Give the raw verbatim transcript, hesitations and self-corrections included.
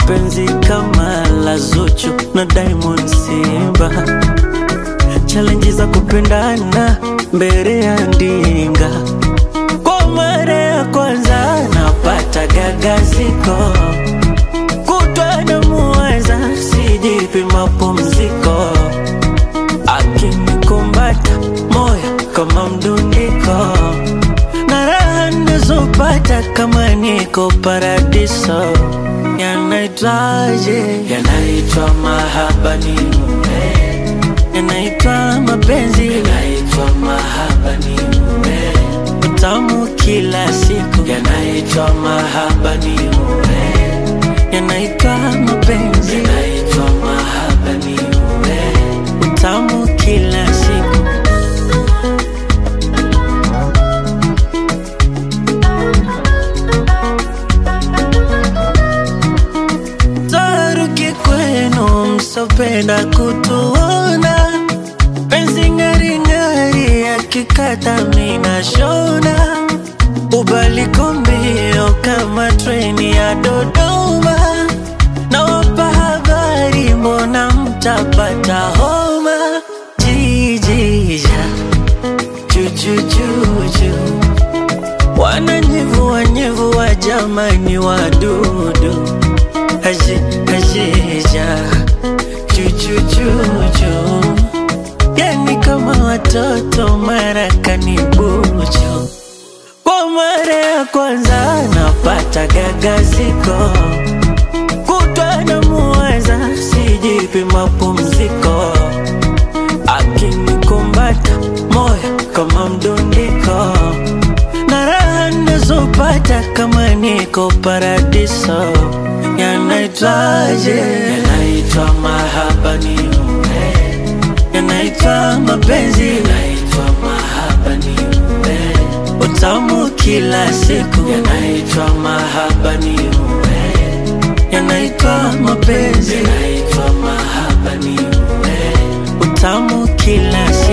penzi kama la Zuchu na Diamond Simba, challenge za kupendana mbele ya ndinga. Kwa mara ya kwanza napata gagaziko, kutwa na muweza sijipi mapumziko, akinikumbata moyo kama mdundiko, na raha nazopata kama niko paradiso. Yanaitwaje? Yanaitwa mahaba ni mume, yanaitwa mapenzi, yanaitwa mahaba ni mume, utamu kila siku, yanaitwa mahaba ni mume, yanaitwa mapenzi, yanaitwa mahaba ni mume, utamu kila siku. Taruki kwenu msopenda kutuona, penzi ngari ngari ya kikata mina shona, ubaliko mbio kama treni ya Dodoma, na wapa habari mbona mtapata homa. Jijija jujujuju, wananyevua nyevua jamani wadudu, haji hajija jujujuju, yani kama watoto marakani bucho. Kwa mara ya kwanza napata gagaziko, kutwa na muweza sijipi mapumziko, akinikumbata moyo kama mdundiko, na raha nazopata kama niko paradiso. Yanaitwaje? Yanaitwa mahaba ni mume, yanaitwa mapenzi, yanaitwa mahaba ni mume, utamu kila siku, yanaitwa mahaba ni mume, yanaitwa mapenzi, yanaitwa mahaba ni mume, utamu kila siku.